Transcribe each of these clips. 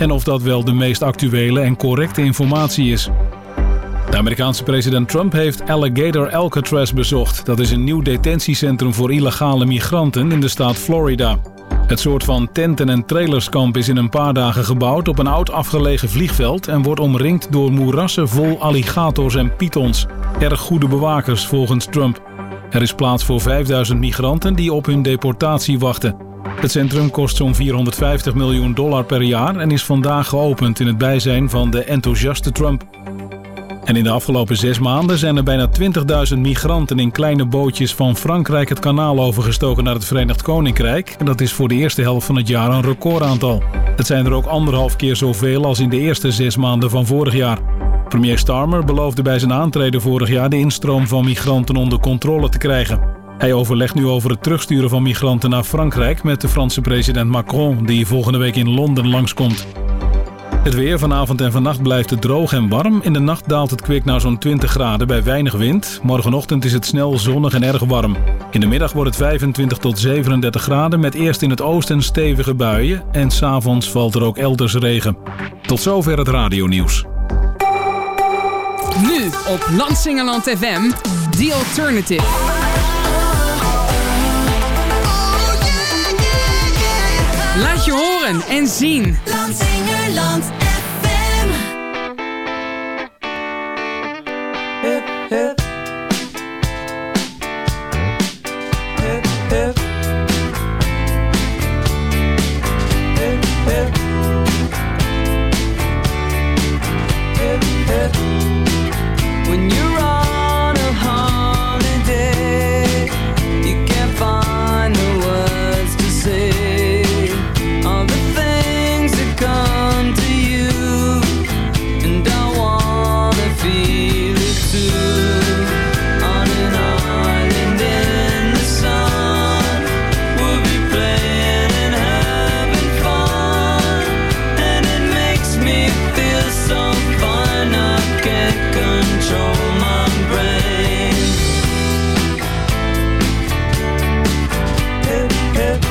en of dat wel de meest actuele en correcte informatie is. De Amerikaanse president Trump heeft Alligator Alcatraz bezocht. Dat is een nieuw detentiecentrum voor illegale migranten in de staat Florida. Het soort van tenten- en trailerskamp is in een paar dagen gebouwd op een oud afgelegen vliegveld en wordt omringd door moerassen vol alligators en pythons. Erg goede bewakers volgens Trump. Er is plaats voor 5000 migranten die op hun deportatie wachten. Het centrum kost zo'n $450 miljoen per jaar en is vandaag geopend in het bijzijn van de enthousiaste Trump. En in de afgelopen 6 maanden zijn er bijna 20.000 migranten in kleine bootjes van Frankrijk het kanaal overgestoken naar het Verenigd Koninkrijk. En dat is voor de eerste helft van het jaar een recordaantal. Het zijn er ook 1,5 keer zoveel als in de eerste 6 maanden van vorig jaar. Premier Starmer beloofde bij zijn aantreden vorig jaar de instroom van migranten onder controle te krijgen. Hij overlegt nu over het terugsturen van migranten naar Frankrijk met de Franse president Macron, die volgende week in Londen langskomt. Het weer vanavond en vannacht blijft het droog en warm. In de nacht daalt het kwik naar zo'n 20 graden bij weinig wind. Morgenochtend is het snel zonnig en erg warm. In de middag wordt het 25 tot 37 graden met eerst in het oosten stevige buien. En 's avonds valt er ook elders regen. Tot zover het radionieuws. Nu op Landsingeland FM, The Alternative. Laat je horen en zien. Landsingeland FM. Hip, hip. Hip, hip. Hip, hip. Hip, hip. When you're on a holiday, you can't find the words to say. All the things that come to you, and I wanna feel it too. On an island in the sun, we'll be playing and having fun, and it makes me feel so fine I can't control my brain. Hip, hip.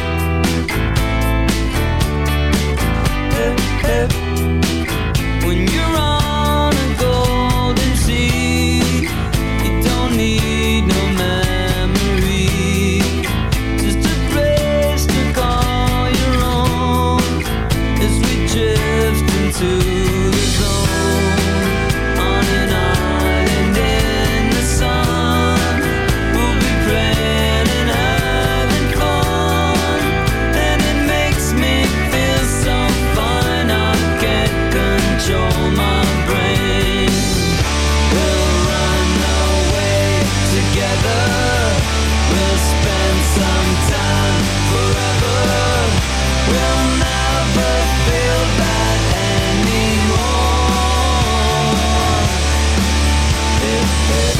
Hip, hip. When you're on a golden sea, you don't need no memory, just a place to call your own as we drift into the zone. On an island in the sun, we'll be playing and having fun, and it makes me feel so fine I can't control my brain. We'll run away together, we'll spend some time forever, we'll never feel bad anymore. Hip, hip.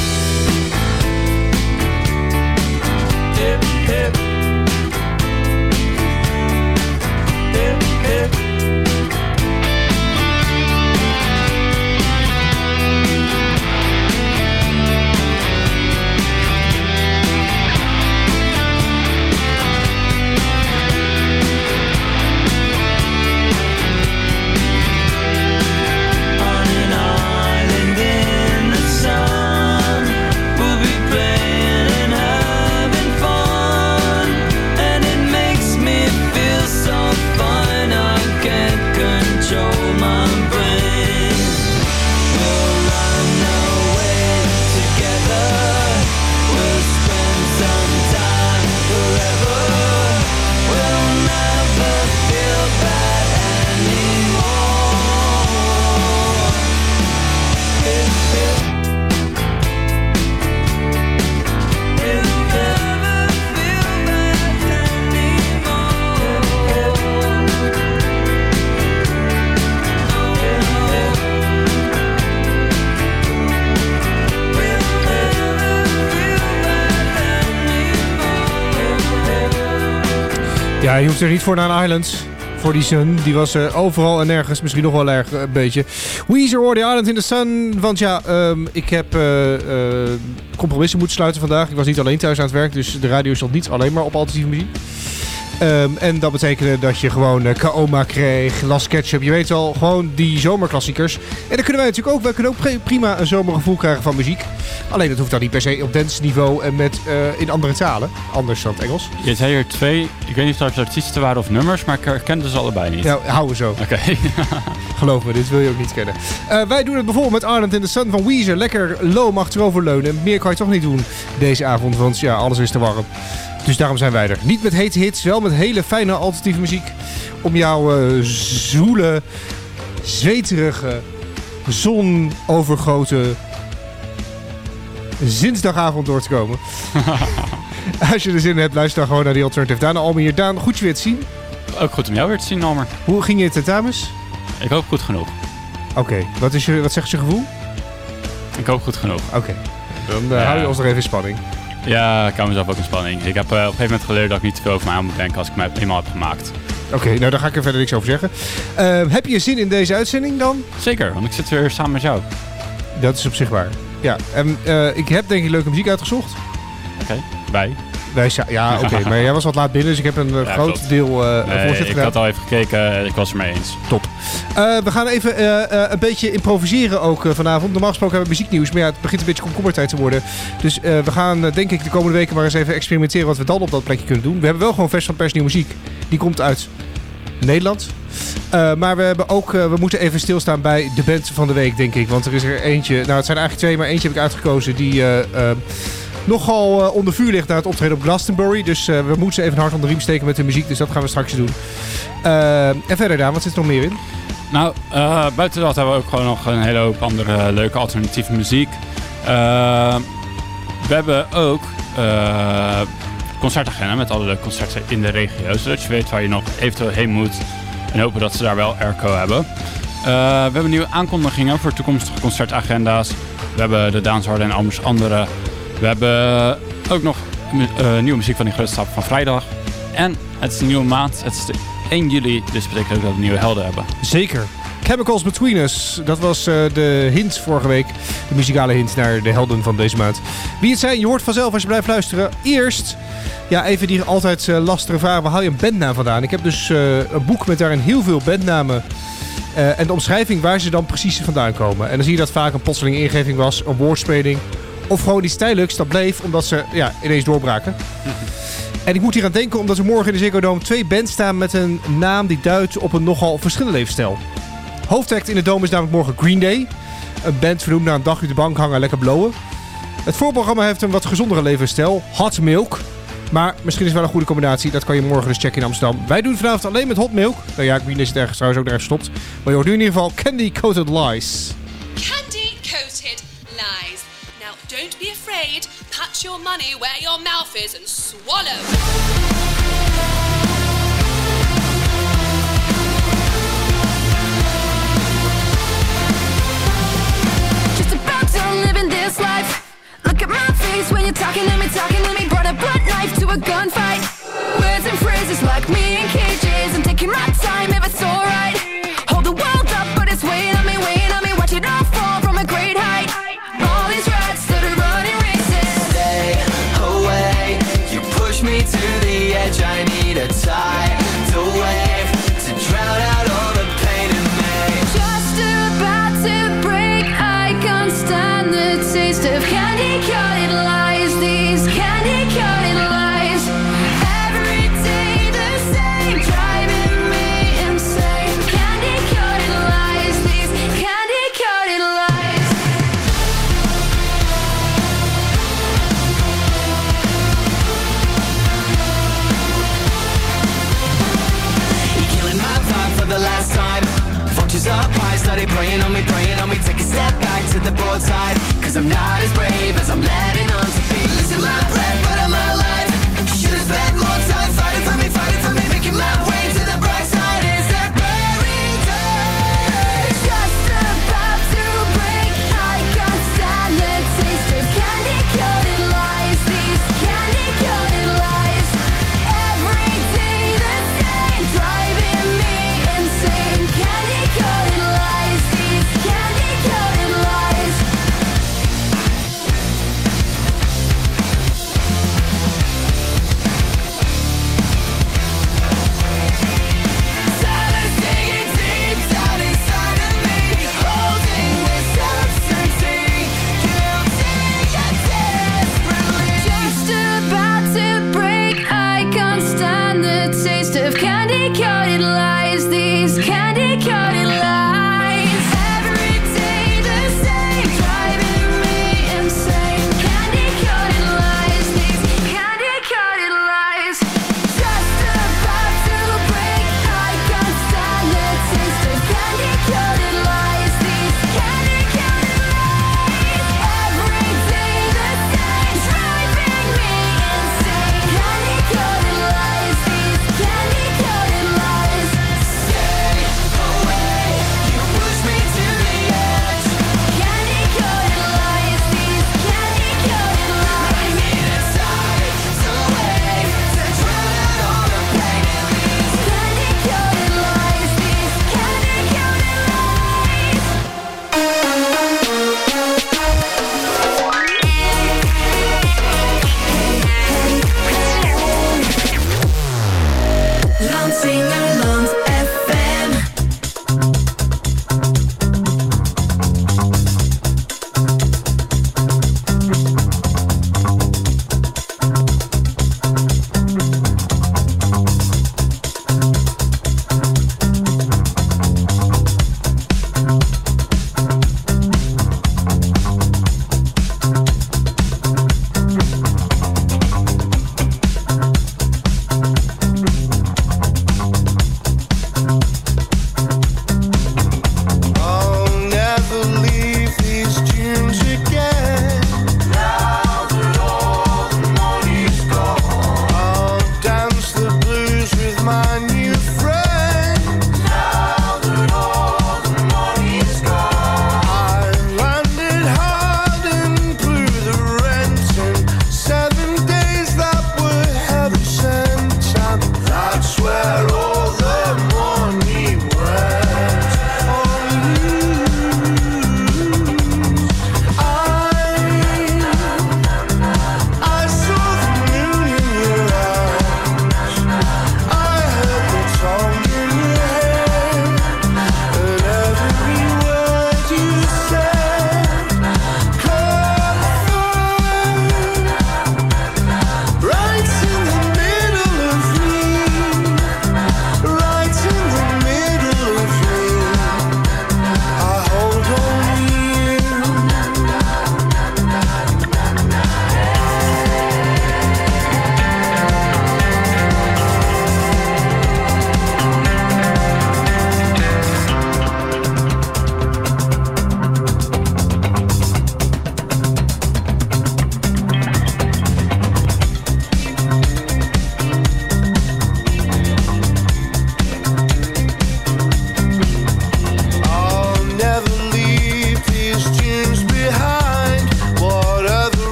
Hip, hip. Hip, hip. On an island in the sun, we'll be playing and having fun, and it makes me feel so fine I can't control my brain. We'll run away together, we'll spend some time forever, we'll never feel bad anymore. Hip, hip. Hip, hip. Never feel bad anymore. Hip, hip. Ja, je hoeft er niet voor naar een island. Voor die sun. Die was overal en nergens. Misschien nog wel erg een beetje. Weezer hoorde The Island in the Sun. Want ja, ik heb compromissen moeten sluiten vandaag. Ik was niet alleen thuis aan het werk. Dus de radio stond niet alleen maar op alternatieve muziek. En dat betekende dat je gewoon Kaoma kreeg, Last Ketchup. Je weet wel, gewoon die zomerklassiekers. En dan kunnen wij natuurlijk ook. Wij kunnen ook prima een zomergevoel krijgen van muziek. Alleen dat hoeft dan niet per se op dance niveau en met in andere talen. Anders dan het Engels. Je zei er 2. Ik weet niet of het artiesten waren of nummers, maar ik herkende ze allebei niet. Nou, houden we zo. Oké. Geloof me, dit wil je ook niet kennen. Wij doen het bijvoorbeeld met Island in the Sun van Weezer. Lekker loom achteroverleunen. Meer kan je toch niet doen deze avond, want ja, alles is te warm. Dus daarom zijn wij er. Niet met hete hits, wel met hele fijne alternatieve muziek. Om jouw zwoele, zweterige, zonovergoten zinsdagavond door te komen. Als je er zin in hebt, luister dan gewoon naar die Alternative. Daan Almer hier. Daan, goed je weer te zien. Ook goed om jou weer te zien, Almer. Hoe ging je tentamens? Ik hoop goed genoeg. Oké, wat zegt je gevoel? Ik hoop goed genoeg. Oké, dan hou je ons nog even in spanning. Ja, ik hou mezelf ook in spanning. Ik heb op een gegeven moment geleerd dat ik niet te veel over mij aan moet denken als ik mij eenmaal heb gemaakt. Oké, nou daar ga ik er verder niks over zeggen. Heb je zin in deze uitzending dan? Zeker, want ik zit weer samen met jou. Dat is op zich waar. Ja, en ik heb denk ik leuke muziek uitgezocht. Oké, wij. Ja, oké, maar jij was wat laat binnen, dus ik heb een groot deel voorzet gedaan. Ik had al even gekeken, ik was er mee eens. Top. We gaan even een beetje improviseren ook vanavond. Normaal gesproken hebben we muzieknieuws, maar ja, het begint een beetje komkommertijd te worden. Dus we gaan denk ik de komende weken maar eens even experimenteren wat we dan op dat plekje kunnen doen. We hebben wel gewoon vers van pers nieuwe muziek. Die komt uit Nederland. Maar we hebben ook, we moeten even stilstaan bij de band van de week, denk ik. Want er is er eentje, nou het zijn eigenlijk 2, maar eentje heb ik uitgekozen die nogal onder vuur ligt na het optreden op Glastonbury. Dus we moeten ze even een hart onder de riem steken met de muziek. Dus dat gaan we straks doen. En verder, Daan, wat zit er nog meer in? Nou, buiten dat hebben we ook gewoon nog een hele hoop andere leuke alternatieve muziek. We hebben ook concertagenda met alle leuke concerten in de regio. Zodat je weet waar je nog eventueel heen moet. En hopen dat ze daar wel airco hebben. We hebben nieuwe aankondigingen voor toekomstige concertagenda's. We hebben de Daansharden en Almers Andere. We hebben ook nog nieuwe muziek van die grote stap van vrijdag. En het is een nieuwe maand. Het is de 1 juli, dus dat betekent ook dat we nieuwe helden hebben. Zeker. Chemicals Between Us. Dat was de hint vorige week. De muzikale hint naar de helden van deze maand. Wie het zijn, je hoort vanzelf als je blijft luisteren. Eerst, ja, even die altijd lastige vraag. Waar haal je een bandnaam vandaan? Ik heb dus een boek met daarin heel veel bandnamen. En de omschrijving waar ze dan precies vandaan komen. En dan zie je dat vaak een plotselinge ingeving was. Een woordspeling. Of gewoon iets tijdelijks. Dat bleef omdat ze ineens doorbraken. En ik moet hier aan denken omdat er morgen in de Ziggo Dome 2 bands staan met een naam die duidt op een nogal verschillende levensstijl. Hoofdact in de Dome is namelijk morgen Green Day. Een band vernoemd naar een dagje op de bank hangen en lekker blowen. Het voorprogramma heeft een wat gezondere levensstijl. Hot Milk. Maar misschien is het wel een goede combinatie. Dat kan je morgen dus checken in Amsterdam. Wij doen vanavond alleen met Hot Milk. Nou ja, Green Day zit ergens trouwens ook nergens gestopt. Maar je hoort nu in ieder geval Candy Coated Lies. Candy coated lies. Now don't be afraid. Put your money where your mouth is and swallow. Just about done living this life. Look at my face when you're talking to me. Brought a blunt knife to a gunfight. Words and phrases like me in cages. I'm taking my time if it's alright. Hold the world up, but it's weighing on me. Watch it all fall from a great height. All these rats that are running races. Stay away, you push me to the edge. I need a tidal wave to drown out all the pain in me. Just about to break. I can't stand the taste of candy coated lies. These candy coated lies. Every day the same, driving me insane. Candy coated lies. These candy coated lies. You're killing my vibe for the last time. Vultures up high, started praying on me. Take a step back to the broad side. Cause I'm not as brave as I'm letting on to be. Losing my breath, but I'm alive. Should've spent more time fighting for me. Making my way to the bright side. Is that bearing day? Just about to break. I can't stand the taste of candy coated lies. These candy coated lies. Every day the same, driving me insane. Candy coated lies. These candy coated lies.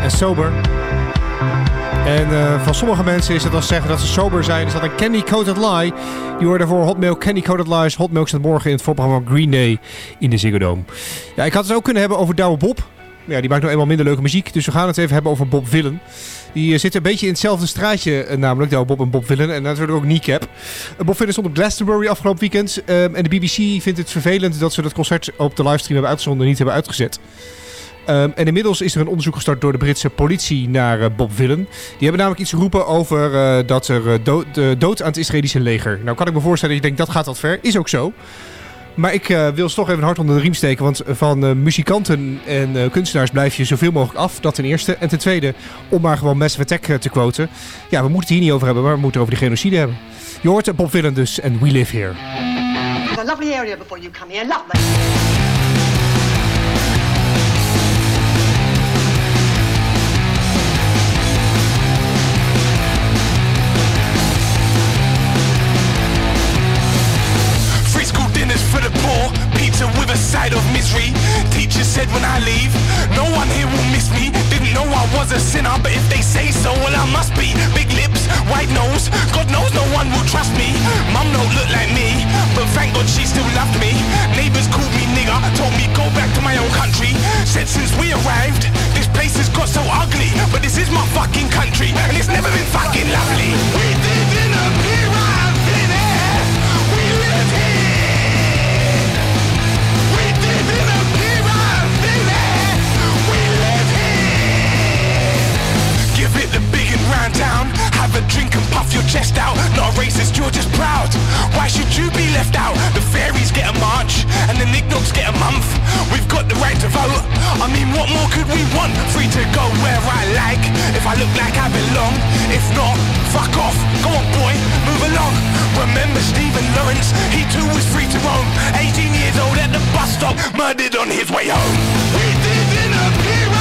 en sober. En van sommige mensen is het als zeggen dat ze sober zijn. Is dat een Candy Coated Lie. Die hoorde daarvoor Hot Milk, Candy Coated Lies. Hot Milk staat morgen in het voorprogramma Green Day in de Ziggo Dome. Ja, ik had het ook kunnen hebben over Douwe Bob. Ja, die maakt nou eenmaal minder leuke muziek. Dus we gaan het even hebben over Bob Villen. Die zit een beetje in hetzelfde straatje, namelijk Douwe Bob en Bob Villen. En natuurlijk ook Kneecap. Bob Villen stond op Glastonbury afgelopen weekend. En de BBC vindt het vervelend dat ze dat concert op de livestream hebben uitgezonden en niet hebben uitgezet. En inmiddels is er een onderzoek gestart door de Britse politie naar Bob Villen. Die hebben namelijk iets geroepen over dat er dood aan het Israëlische leger. Nou kan ik me voorstellen dat je denkt dat gaat wat ver. Is ook zo. Maar ik wil ze toch even een hart onder de riem steken. Want van muzikanten en kunstenaars blijf je zoveel mogelijk af. Dat ten eerste. En ten tweede, om maar gewoon Massive Attack te quoten. Ja, we moeten het hier niet over hebben, maar we moeten het over die genocide hebben. Je hoort Bob Villen dus en We Live Here. It's a lovely area before you come here. Lovely. For the poor, pizza with a side of misery. Teacher said when I leave, no one here will miss me. Didn't know I was a sinner, but if they say so, well I must be. Big lips, white nose, God knows no one will trust me. Mum don't look like me, but thank God she still loved me. Neighbors called me nigger, told me go back to my own country. Said since we arrived, this place has got so ugly, but this is my fucking country, and it's never been fucking lovely. We live in a pyramid, we live here. Give it the big and round town. Have a drink and puff your chest out. Not a racist, you're just proud. Why should you be left out? The fairies get a march and the knickknacks get a month. We've got the right to vote. I mean, what more could we want? Free to go where I like. If I look like I belong. If not, fuck off. Go on, boy, move along. Remember Stephen Lawrence? He too was free to roam. 18 years old at the bus stop, murdered on his way home. We live in a pyramid.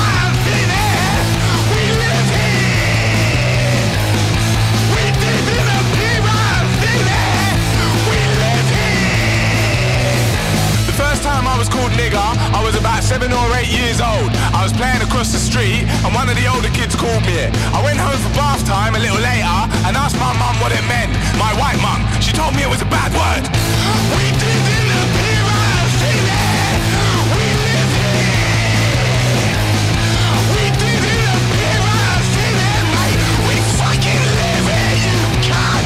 First time I was called nigger, I was about 7 or 8 years old. I was playing across the street and one of the older kids called me it. I went home for bath time a little later and asked my mum what it meant. My white mum, she told me it was a bad word. We live in the pyramid, we live here. We live in the pyramid, mate. We fucking live here, you cunt.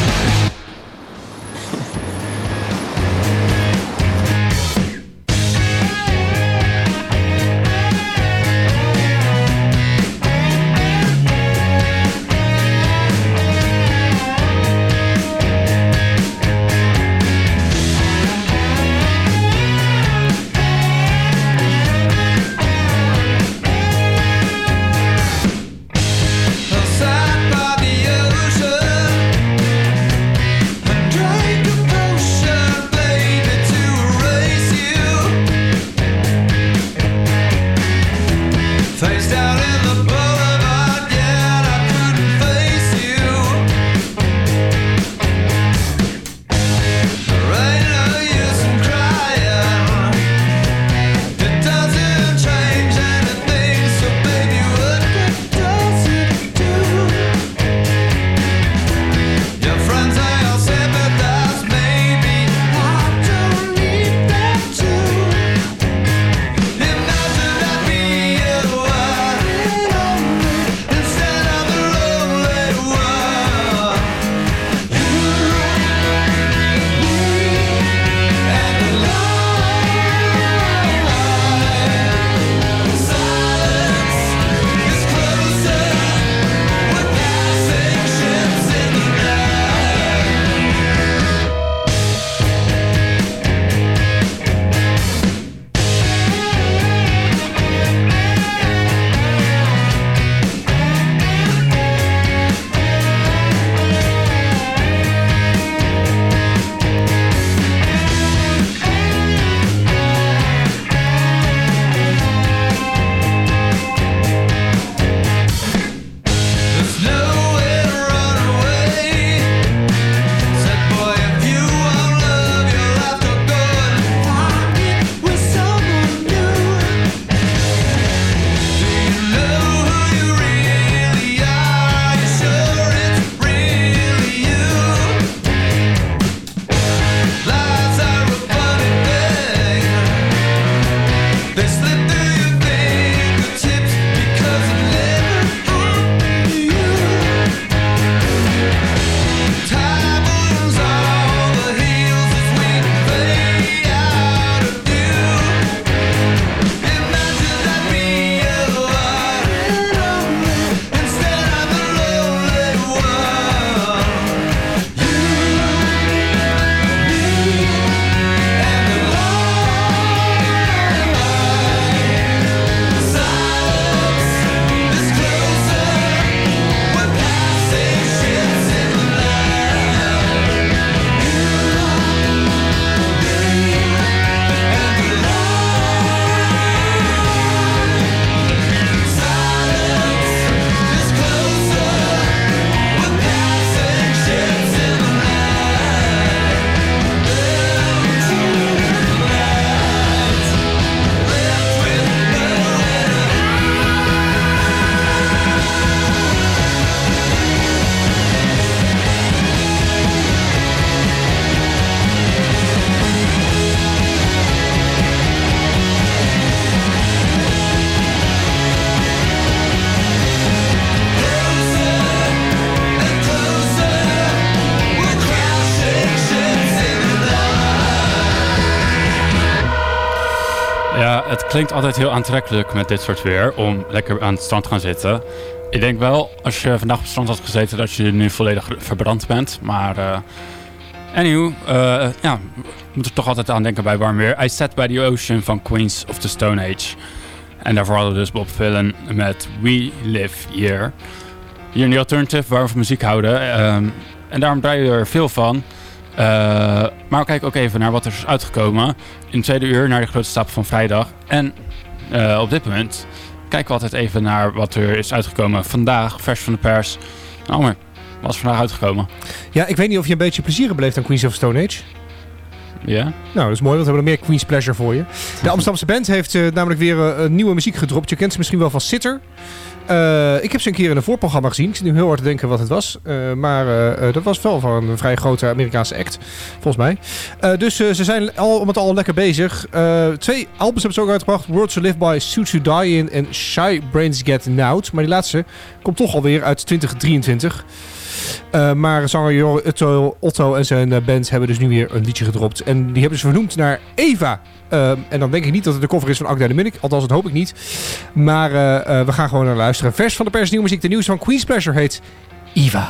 klinkt altijd heel aantrekkelijk met dit soort weer om lekker aan het strand te gaan zitten. Ik denk wel, als je vandaag op het strand had gezeten, dat je nu volledig verbrand bent. Maar anywho, we moeten toch altijd aan denken bij warm weer. I Sat by the Ocean van Queens of the Stone Age. En daarvoor hadden we dus Bob Dylan met We Live Here. Hier in The Alternative, waar we van muziek houden. En daarom draaien we er veel van. Maar we kijken ook even naar wat er is uitgekomen. In het tweede uur naar de grote stapel van vrijdag. En op dit moment kijken we altijd even naar wat er is uitgekomen vandaag. Vers van de pers. Maar wat is vandaag uitgekomen? Ja, ik weet niet of je een beetje plezier hebt beleefd aan Queens of Stone Age. Ja? Nou, dat is mooi, want we hebben nog meer Queen's Pleasure voor je. De Amsterdamse band heeft namelijk weer nieuwe muziek gedropt. Je kent ze misschien wel van Sitter. Ik heb ze een keer in een voorprogramma gezien. Ik zit nu heel hard te denken wat het was. Maar dat was wel van een vrij grote Amerikaanse act, volgens mij. Dus ze zijn om het al lekker bezig. 2 albums hebben ze ook uitgebracht. Words to Live By, Suits to Die In en Shy Brains Get Nowed. Maar die laatste komt toch alweer uit 2023. Maar zanger Otto en zijn band hebben dus nu weer een liedje gedropt. En die hebben ze vernoemd naar Eva. En dan denk ik niet dat het de cover is van Agda de Munnik. Althans, dat hoop ik niet. Maar we gaan gewoon naar luisteren. Vers van de pers, nieuwe muziek. De nieuws van Queen's Pleasure heet Eva.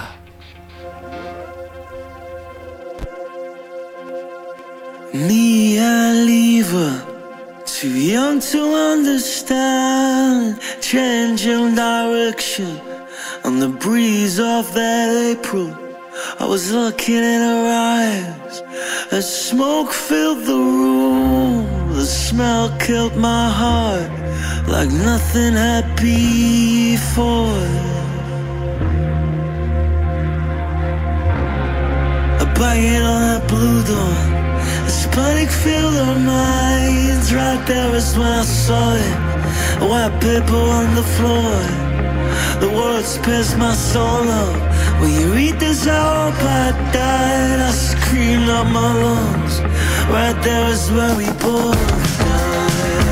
Me, I leave her. Too young to understand. Changing direction on the breeze of that April. I was looking in her eyes as smoke filled the room. The smell killed my heart like nothing had before. A banging on that blue door, this panic filled our minds. Right there is when I saw it, a white paper on the floor. The words pierced my soul up. When you read this, I hope I died. I screamed out my lungs. Right there is where we both died.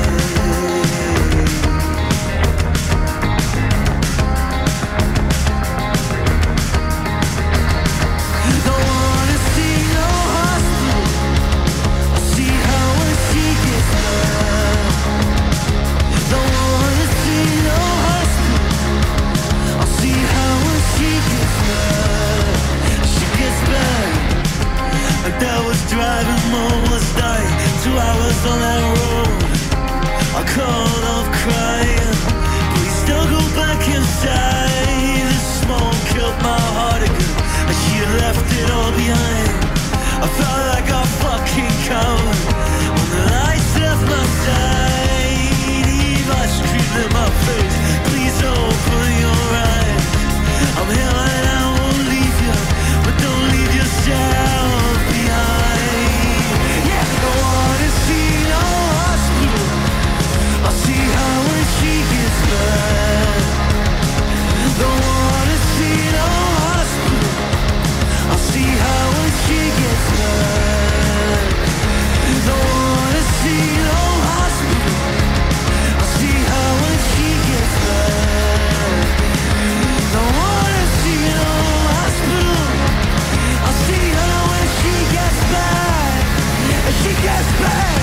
Don't wanna see no hospital. I see her when she gets back. Don't wanna see no hospital. I see her when she gets back. She gets back. Like that was driving almost dying. 2 hours on that road. I called off crying. Please don't go back inside. The smoke killed my heart again, and she had left it all behind. I felt like a fucking coward when the lights left my side. Eva screamed in my face, please open your eyes. I'm here and I won't leave you, but don't leave yourself behind. Yeah, I don't wanna see no hospital. I'll see her when she gets back. Don't wanna see no hospital. I'll see her when she gets back. Don't wanna see no hospital. I'll see her when she gets back. Don't wanna see no hospital. I'll see her when she gets back. And she gets back.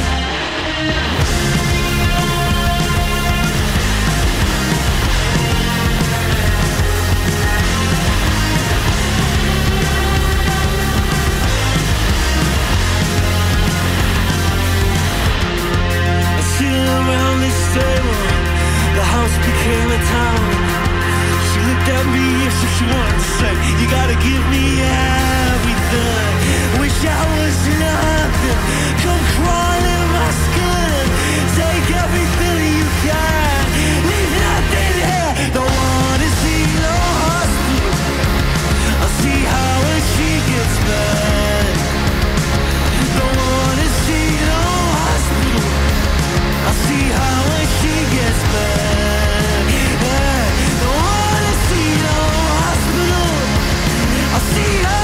Sitting around this table, the house became a town. She looked at me as if she wanted to say, you gotta give me everything. Wish I was nothing. Come crawl in my skin. Take everything you got. Leave nothing here. Don't wanna see no hospital. I'll see her when she gets back. Don't wanna see no hospital. I'll see her when she gets back. Yeah. Don't wanna see no hospital. I'll see her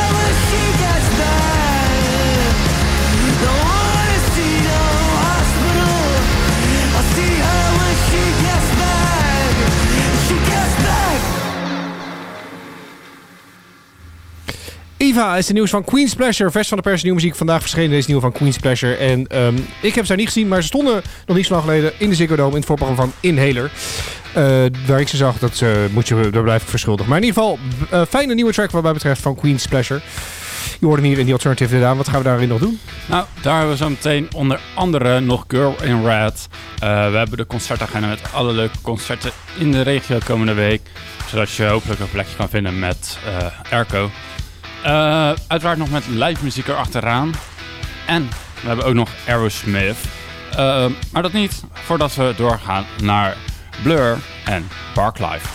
Eva is de nieuws van Queen's Pleasure. Vers van de pers, nieuwe muziek. Vandaag verschenen deze nieuwe van Queen's Pleasure. En ik heb ze daar niet gezien, maar ze stonden nog niet zo lang geleden in de Ziggo Dome in het voorprogramma van Inhaler. Waar ik ze zag, daar blijf ik verschuldigd. Maar in ieder geval, fijne nieuwe track wat mij betreft van Queen's Pleasure. Je hoort hem hier in The Alternative gedaan. Wat gaan we daarin nog doen? Nou, daar hebben we zo meteen onder andere nog Girl in Red. We hebben de concertagenda met alle leuke concerten in de regio komende week. Zodat je hopelijk een plekje kan vinden met Airco. Uiteraard nog met live muziek erachteraan. En we hebben ook nog Aerosmith. Maar dat niet voordat we doorgaan naar Blur en Parklife.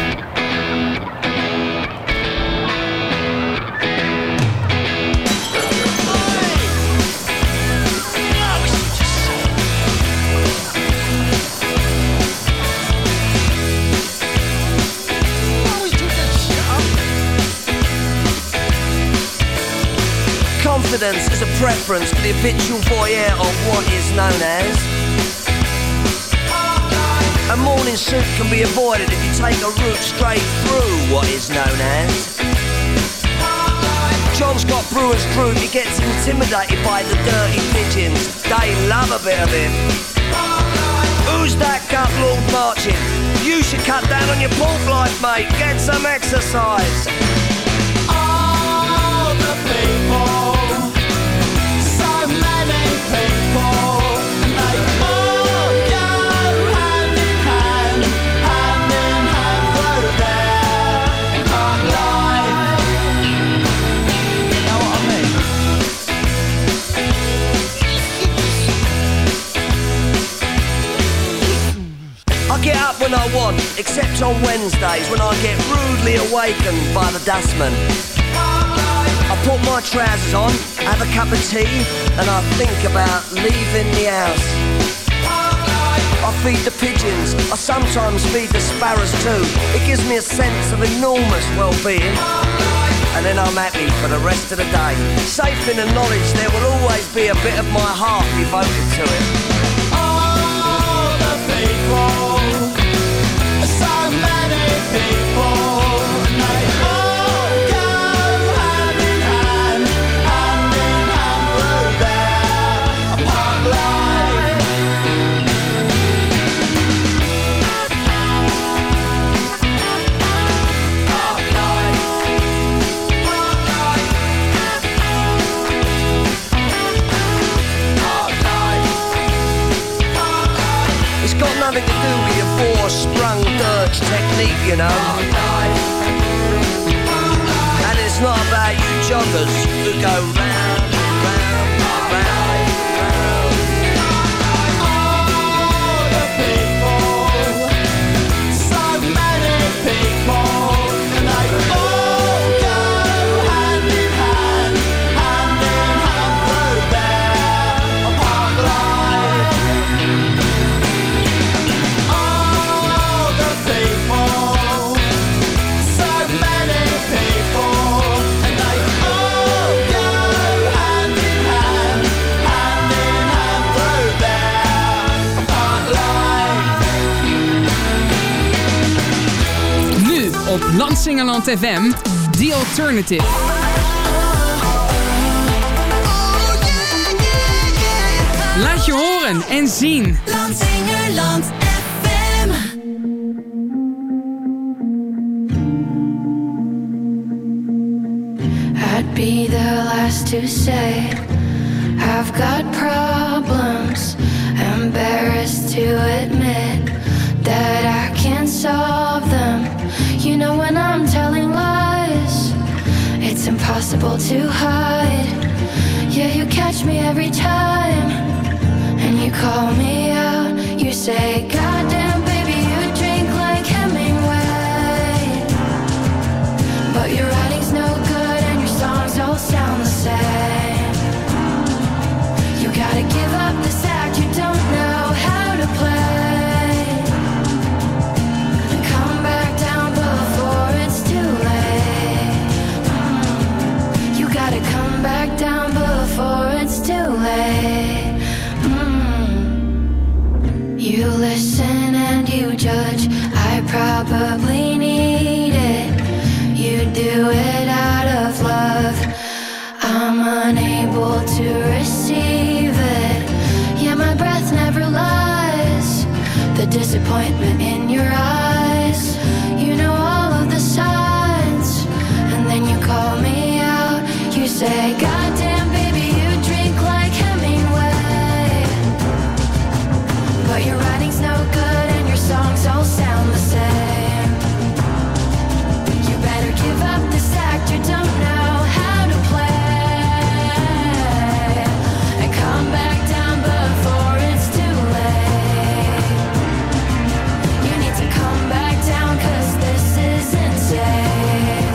Confidence is a preference for the habitual voyeur of what is known as. A morning suit can be avoided if you take a route straight through what is known as. John's got brewer's fruit, he gets intimidated by the dirty pigeons. They love a bit of him. Who's that gut lord marching? You should cut down on your pork life, mate. Get some exercise. All the people. I get up when I want, except on Wednesdays when I get rudely awakened by the dustman. I put my trousers on, have a cup of tea, and I think about leaving the house. I feed the pigeons, I sometimes feed the sparrows too. It gives me a sense of enormous well-being. And then I'm happy for the rest of the day, safe in the knowledge there will always be a bit of my heart devoted to it. All the people, so many people, they all go hand in hand through their park life. Park life. Park life. Park life. Park life. It's got nothing to do with your four-sprung dirge technique, you know. And it's not about you joggers who go round, round, round, round. All the people, so many people, and they all go hand in hand through their park life. All the people, so many people, and they all go hand in hand through their park life. Nu op Landsingerland FM, The Alternative. Laat je horen en zien. Landsingerland FM. I'd be the last to say I've got problems. Embarrassed to admit that I can't solve them. You know when I'm telling lies, it's impossible to hide. Yeah, you catch me every time, and you call me out. You say, goddamn baby, you drink like Hemingway. But your writing's no good and your songs all sound the same. You gotta give up this act you don't know how to play, and come back down before it's too late. You gotta come back down before it's too late. You listen disappointment in your eyes. You know all of the signs, and then you call me out. You say, goddamn baby, you drink like Hemingway, but your writing's no good and your songs all sound the same. You better give up this act you don't know how to play, and come back down before it's too late. You need to come back down, 'cause this isn't safe.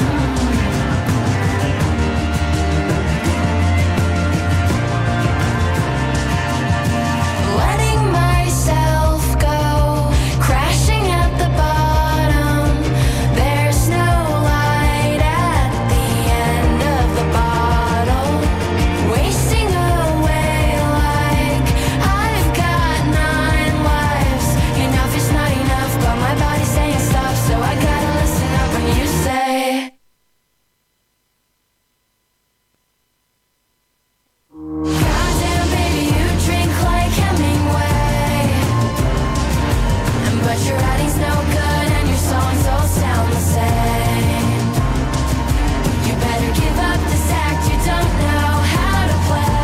Letting myself go, crashing at the bottom. There's no light at the end of the bottle. Wasting away like I've got 9 lives. Enough is not enough, but my body's saying stop, so I gotta listen up when you say, goddamn baby, you drink like Hemingway, but your writing's no good and your songs all sound the same. You better give up this act you don't know how to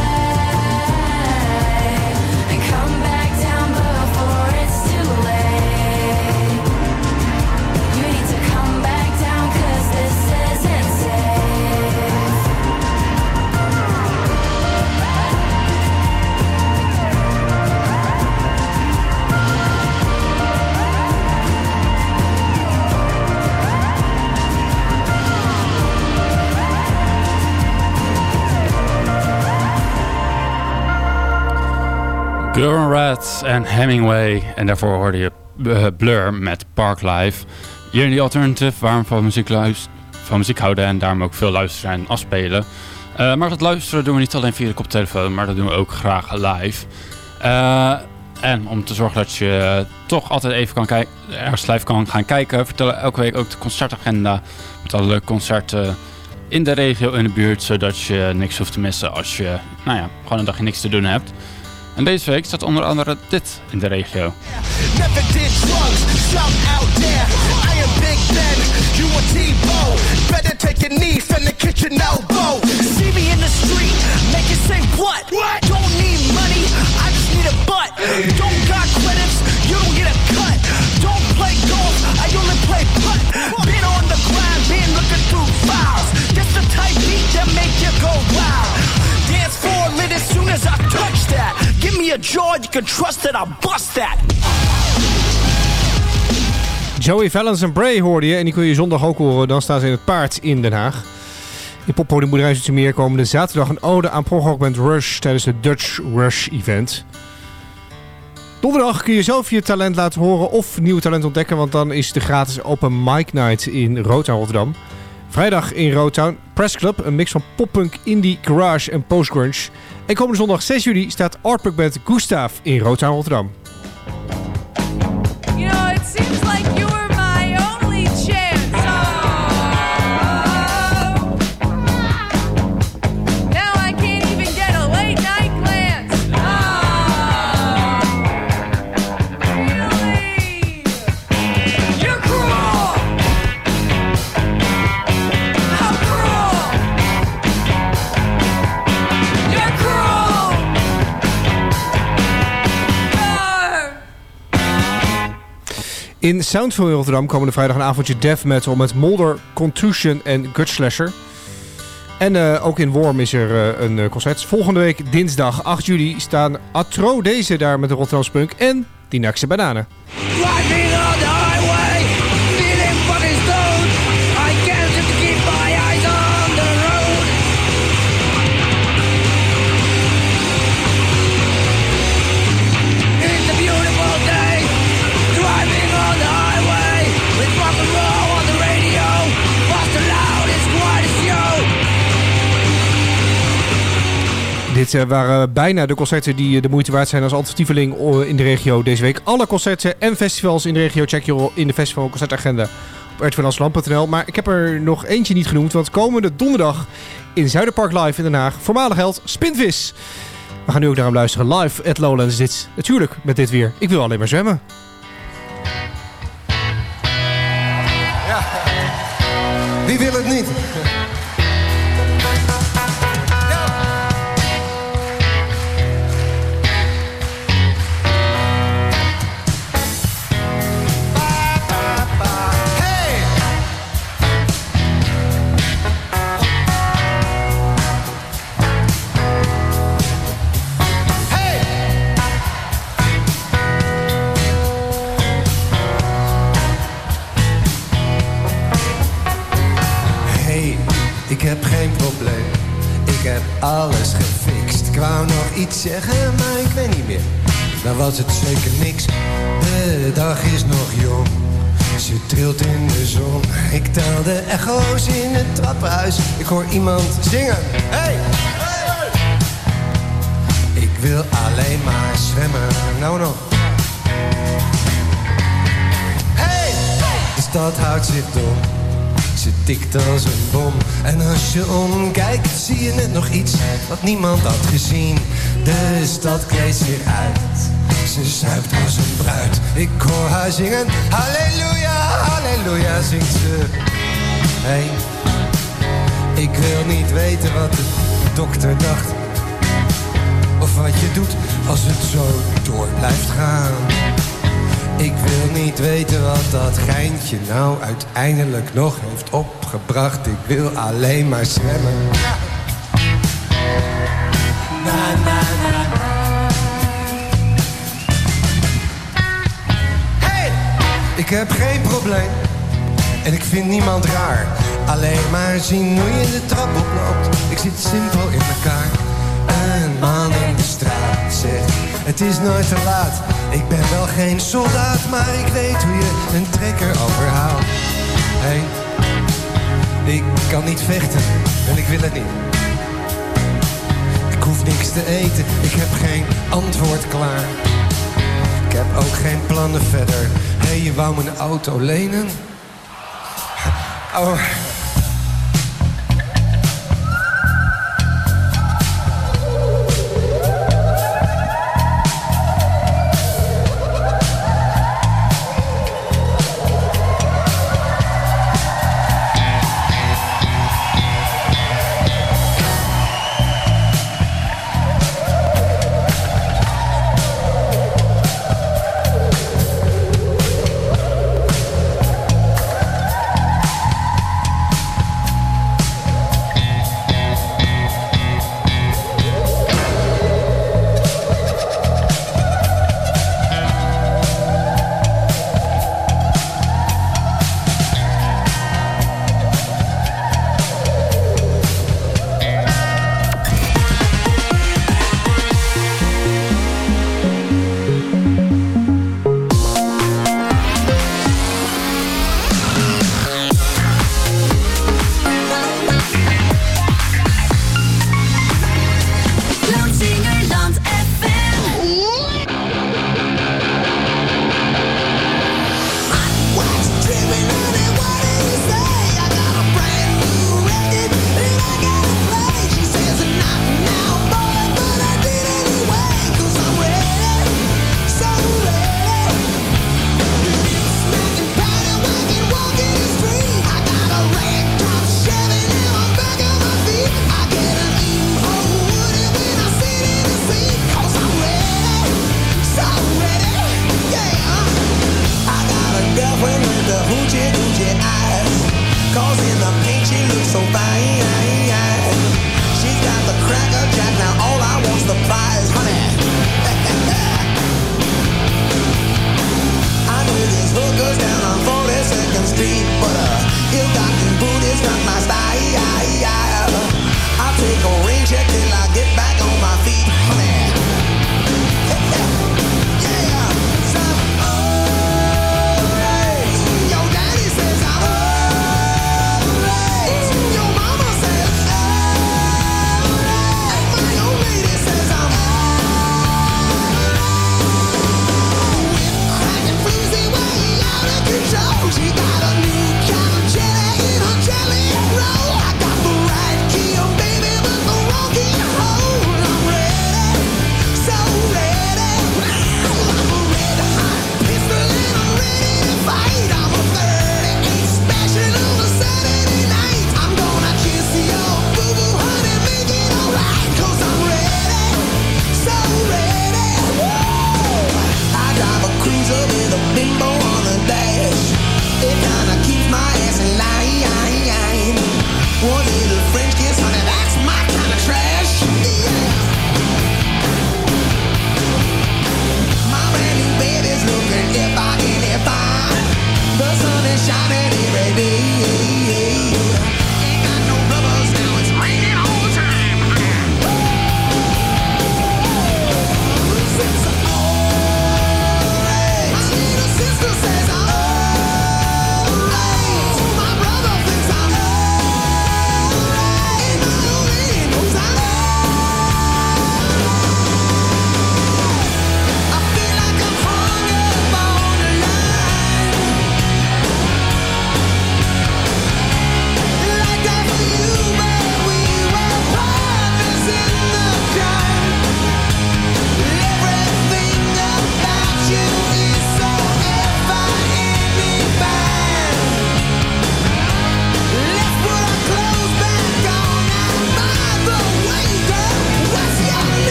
play, and come back down before it's too late. You need to come back down, 'cause this isn't safe. Girl Rats en Hemingway. En daarvoor hoorde je Blur met Parklife. Hier in die Alternative, waarom van muziek houden en daarom ook veel luisteren en afspelen. Maar dat luisteren doen we niet alleen via de koptelefoon, maar dat doen we ook graag live. En om te zorgen dat je toch altijd even ergens live kan gaan kijken, vertellen we elke week ook de concertagenda met alle leuke concerten in de regio, in de buurt, zodat je niks hoeft te missen als je gewoon een dagje niks te doen hebt. En deze week staat onder andere dit in de regio. Never did drugs, shout out there. I am Big Ben, you a T-Bow. Better take your knee from the kitchen elbow. See me in the street, make you say what? Don't need money, I just need a butt. Don't got credits, you don't get a cut. Don't play golf, I only play putt. Been on the grind, been looking through files. Just the type beat that make you go wild. Dance floor lit as soon as I touch that. Give me a jaw, you can trust that I'll bust that. Joey Valence en Bray hoorde je. En die kun je zondag ook horen. Dan staan ze in het Paard in Den Haag. In Poppodium Boerderij Zoetermeer komende zaterdag een ode aan progrockband Rush tijdens het Dutch Rush event. Donderdag kun je zelf je talent laten horen of nieuw talent ontdekken. Want dan is de gratis Open Mic Night in Rotown Rotterdam. Vrijdag in Rotown Press Club. Een mix van poppunk, indie, garage en postgrunge. En komende zondag 6 juli staat artpunk band Gustav in Rotown Rotterdam. You know, it seems like you were my only chance. Oh. Now I can't even get a late night glance. Oh. Really? You're cruel. How cruel. You're cruel. In Soundville in Rotterdam komende vrijdag een avondje death metal met Molder, Contusion en Gutslasher. En ook in Worm is er een concert. Volgende week dinsdag 8 juli staan Atro deze daar met de Rotterdamse punk en Dinakse Bananen. Driving on the highway, feeling fucking stoned. I can't just keep my eyes on the road. It's a beautiful day, driving on the highway with rock and roll on the radio. Fast and loud, it's quite a show. Dit waren bijna de concerten die de moeite waard zijn als alternatieveling in de regio deze week. Alle concerten en festivals in de regio check je in de festival concertagenda op rtvnamsterdam.nl. Maar ik heb er nog eentje niet genoemd, want komende donderdag in Zuiderpark Live in Den Haag, voormalig held Spintvis. We gaan nu ook naar hem luisteren live at Lowlands. Dit natuurlijk met dit weer. Ik wil alleen maar zwemmen. Ja. Wie wil het niet? Ik heb geen probleem, ik heb alles gefixt. Ik wou nog iets zeggen, maar ik weet niet meer. Dan was het zeker niks. De dag is nog jong, ze trilt in de zon. Ik tel de echo's in het trappenhuis. Ik hoor iemand zingen. Hey! Ik wil alleen maar zwemmen. Nou nog. Hey! De stad houdt zich dom. Ze tikt als een bom. En als je omkijkt, zie je net nog iets wat niemand had gezien. De stad kleedt zich uit. Ze zuipt als een bruid. Ik hoor haar zingen. Halleluja, halleluja, zingt ze. Hey, ik wil niet weten wat de dokter dacht. Of wat je doet als het zo door blijft gaan. Ik wil niet weten wat dat geintje nou uiteindelijk nog heeft opgebracht. Ik wil alleen maar zwemmen. Na, na, na. Hey! Ik heb geen probleem. En ik vind niemand raar. Alleen maar zien hoe je de trap oploopt. Ik zit simpel in elkaar. Een man in de straat zegt: het is nooit te laat. Ik ben wel geen soldaat, maar ik weet hoe je een trekker overhaalt. Hey, ik kan niet vechten en ik wil het niet. Ik hoef niks te eten, ik heb geen antwoord klaar. Ik heb ook geen plannen verder. Hey, je wou mijn auto lenen? Oh...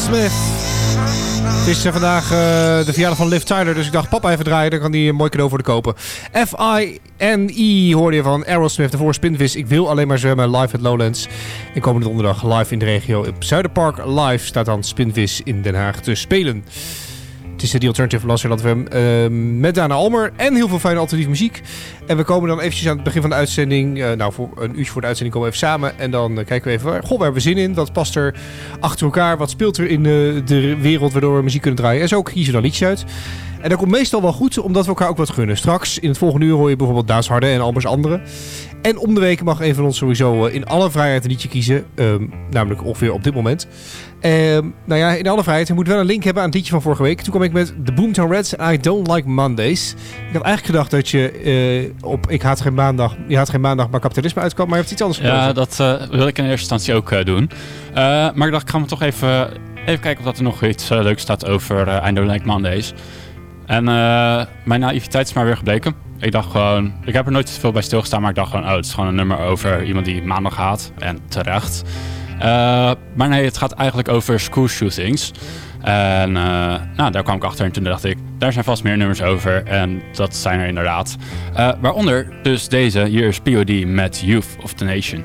Aerosmith. Het is vandaag de verjaardag van Liv Tyler, dus ik dacht papa even draaien, dan kan hij een mooi cadeau voor de kopen. F.I.N.E. hoorde je van Aerosmith, daarvoor Spinvis. Ik wil alleen maar zwemmen, live at Lowlands. En komende donderdag live in de regio op Zuiderpark. Live staat dan Spinvis in Den Haag te spelen. Het is de Alternative Laserland FM met Dana Almer en heel veel fijne alternatieve muziek. En we komen dan eventjes aan het begin van de uitzending, voor een uurtje voor de uitzending komen we even samen. En dan kijken we even, waar hebben we zin in? Wat past er achter elkaar? Wat speelt er in de wereld waardoor we muziek kunnen draaien? En zo kiezen we dan liedjes uit. En dat komt meestal wel goed, omdat we elkaar ook wat gunnen. Straks in het volgende uur hoor je bijvoorbeeld Daas Harde en Albers Anderen. En om de week mag een van ons sowieso in alle vrijheid een liedje kiezen. Namelijk ongeveer op dit moment. In alle vrijheid. Je moet wel een link hebben aan het liedje van vorige week. Toen kwam ik met The Boomtown Rats en I Don't Like Mondays. Ik had eigenlijk gedacht dat je op Je haat geen maandag, maar kapitalisme uitkwam. Maar je hebt iets anders gekozen. Ja, dat wil ik in eerste instantie ook doen. Maar ik dacht, ik ga me toch even kijken of dat er nog iets leuks staat over I Don't Like Mondays. En mijn naïviteit is maar weer gebleken. Ik dacht gewoon, ik heb er nooit zoveel bij stilgestaan, maar ik dacht gewoon, het is gewoon een nummer over iemand die maandag haat. En terecht. Maar nee, het gaat eigenlijk over school shootings. En daar kwam ik achter en toen dacht ik, daar zijn vast meer nummers over. En dat zijn er inderdaad. Waaronder dus deze, hier is POD met Youth of the Nation.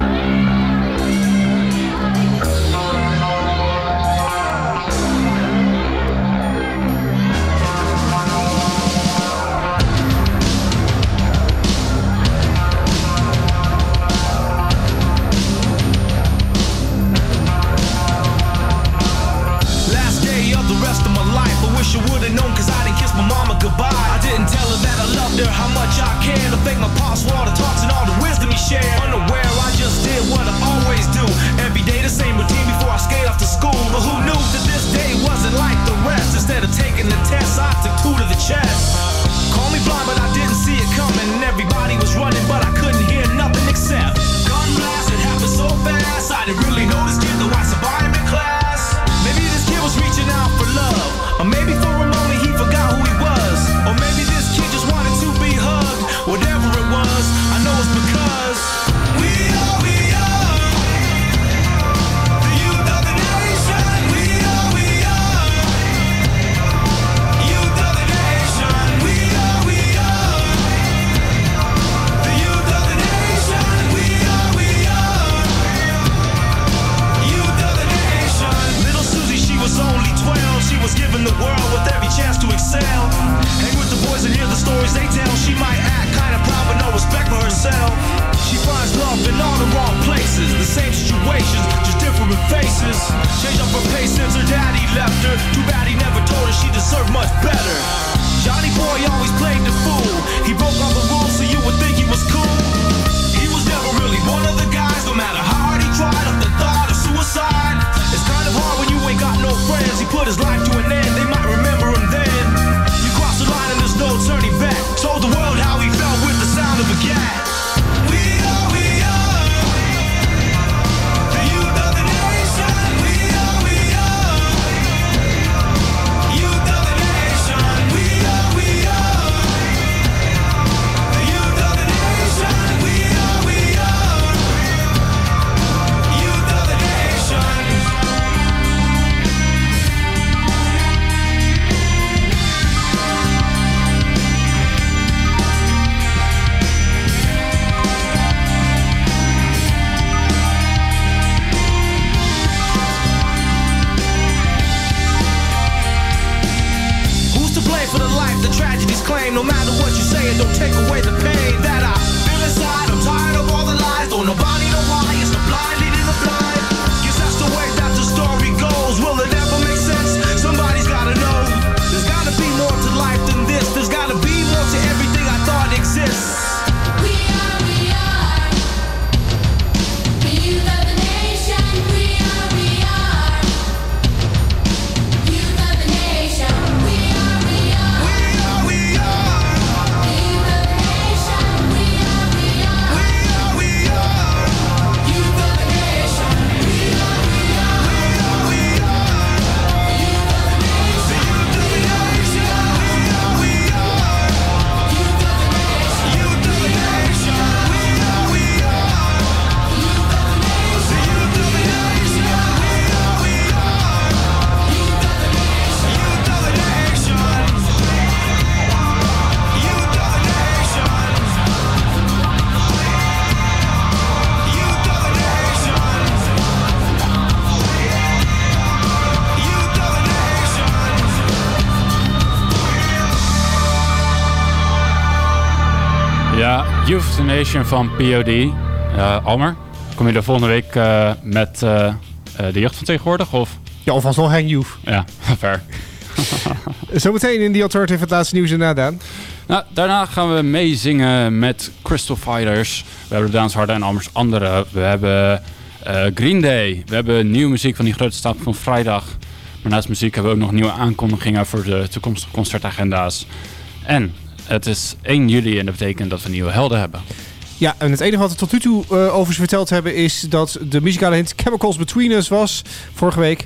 Ja, Euthanasia van POD. Almer, kom je er volgende week met de jeugd van tegenwoordig? Of? Ja, of alsnog Hang Youth. Ja, fair. Zometeen in The Alternative het laatste nieuws en nadaan. Nou, daarna gaan we meezingen met Crystal Fighters. We hebben de Daans Harder en Almers Andere. We hebben Green Day. We hebben nieuwe muziek van die grote stap van vrijdag. Maar naast muziek hebben we ook nog nieuwe aankondigingen voor de toekomstige concertagenda's. En het is 1 juli en dat betekent dat we nieuwe helden hebben. Ja, en het enige wat we tot nu toe over ze verteld hebben is dat de muzikale hint Chemicals Between Us was vorige week.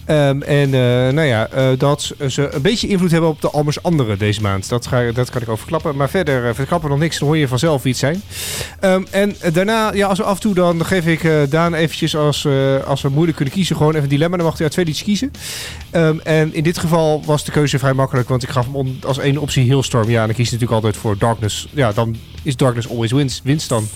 Dat ze een beetje invloed hebben op de Almers Andere deze maand. Dat kan ik overklappen. Maar verder verklappen we nog niks. Dan hoor je vanzelf wie het zijn. En daarna, ja, als we af en toe dan geef ik Daan eventjes als we moeilijk kunnen kiezen gewoon even een dilemma. Dan mag hij uit 2 liedjes kiezen. En in dit geval was de keuze vrij makkelijk. Want ik gaf hem als één optie Hailstorm. Ja, en dan kies je natuurlijk altijd voor Darkness. Ja, dan is Darkness Always Wins dan.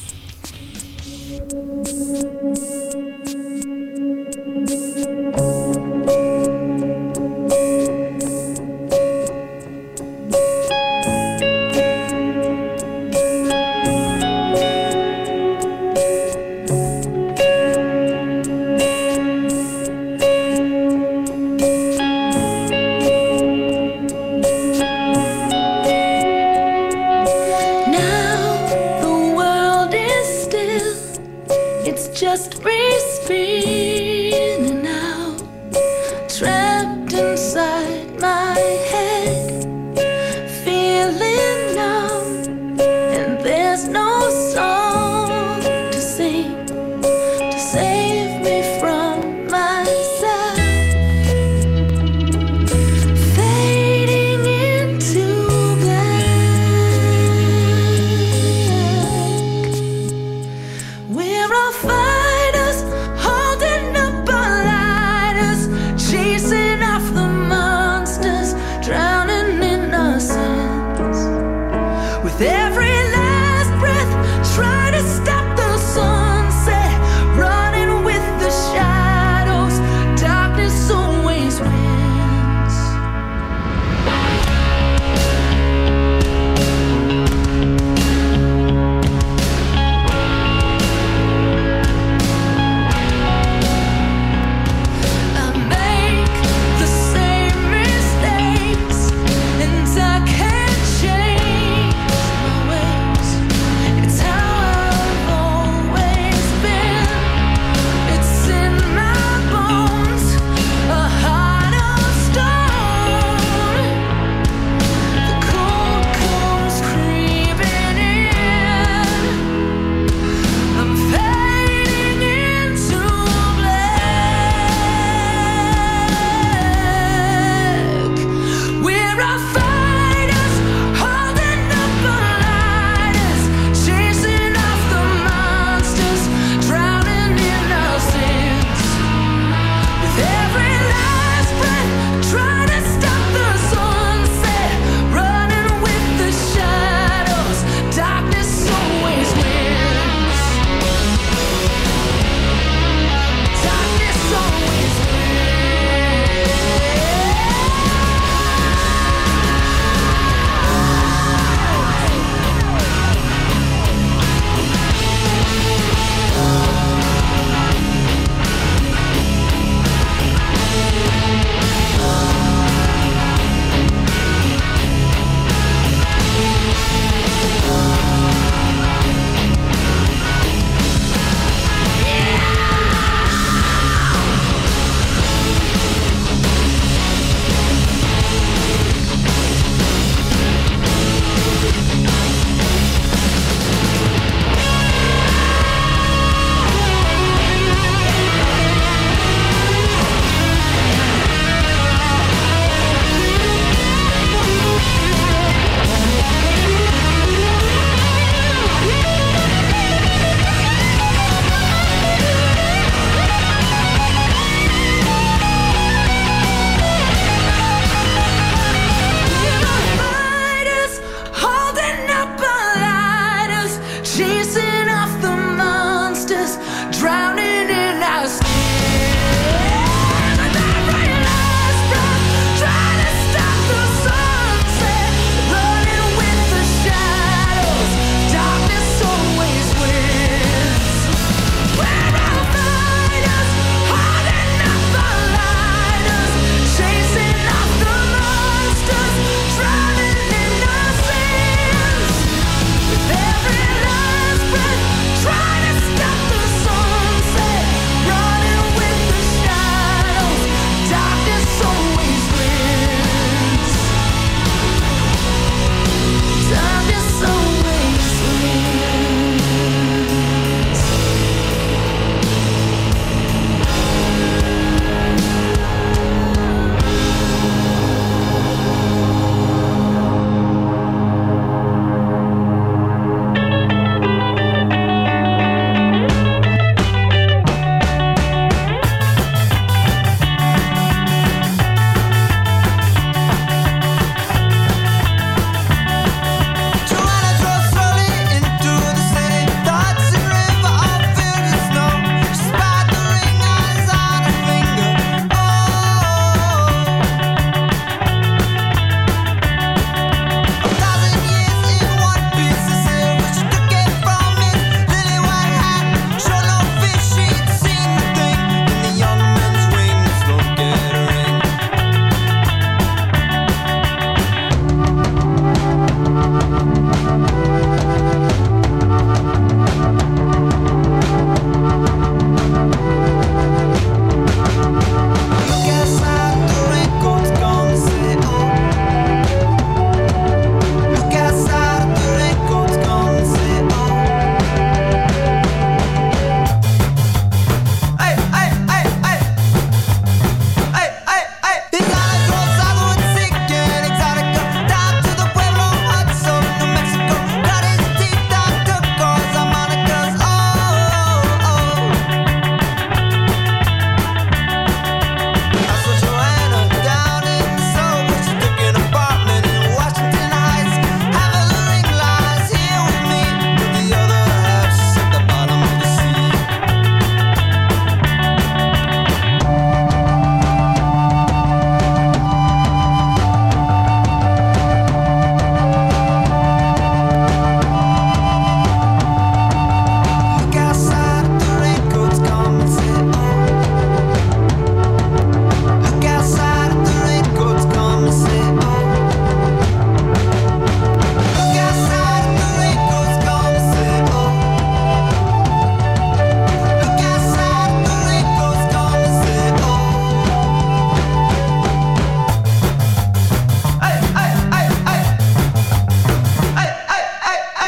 With every last breath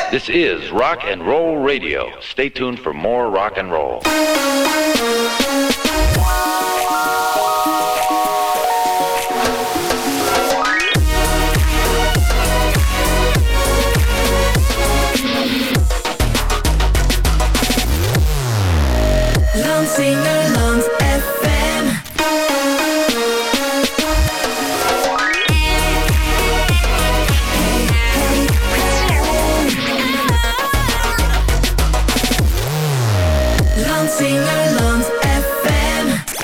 This is Rock and Roll Radio. Stay tuned for more rock and roll. Lansingerland FM. Lansingerland FM.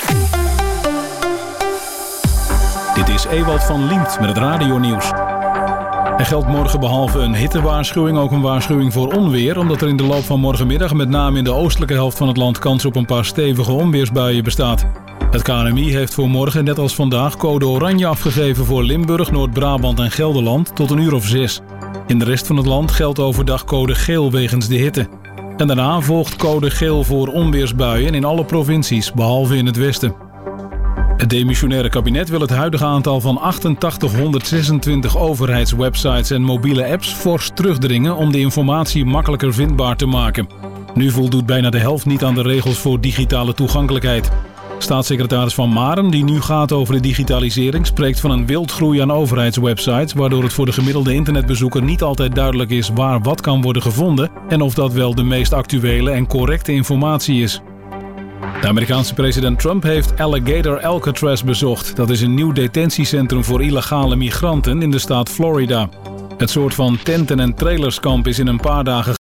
Dit is Ewald van Liemt met het radionieuws. Er geldt morgen behalve een hittewaarschuwing ook een waarschuwing voor onweer, omdat er in de loop van morgenmiddag met name in de oostelijke helft van het land kans op een paar stevige onweersbuien bestaat. Het KNMI heeft voor morgen net als vandaag code oranje afgegeven voor Limburg, Noord-Brabant en Gelderland tot 6:00. In de rest van het land geldt overdag code geel wegens de hitte. En daarna volgt code geel voor onweersbuien in alle provincies, behalve in het westen. Het demissionaire kabinet wil het huidige aantal van 8826 overheidswebsites en mobiele apps fors terugdringen om de informatie makkelijker vindbaar te maken. Nu voldoet bijna de helft niet aan de regels voor digitale toegankelijkheid. Staatssecretaris Van Maren, die nu gaat over de digitalisering, spreekt van een wildgroei aan overheidswebsites, waardoor het voor de gemiddelde internetbezoeker niet altijd duidelijk is waar wat kan worden gevonden en of dat wel de meest actuele en correcte informatie is. De Amerikaanse president Trump heeft Alligator Alcatraz bezocht. Dat is een nieuw detentiecentrum voor illegale migranten in de staat Florida. Het soort van tenten- en trailerskamp is in een paar dagen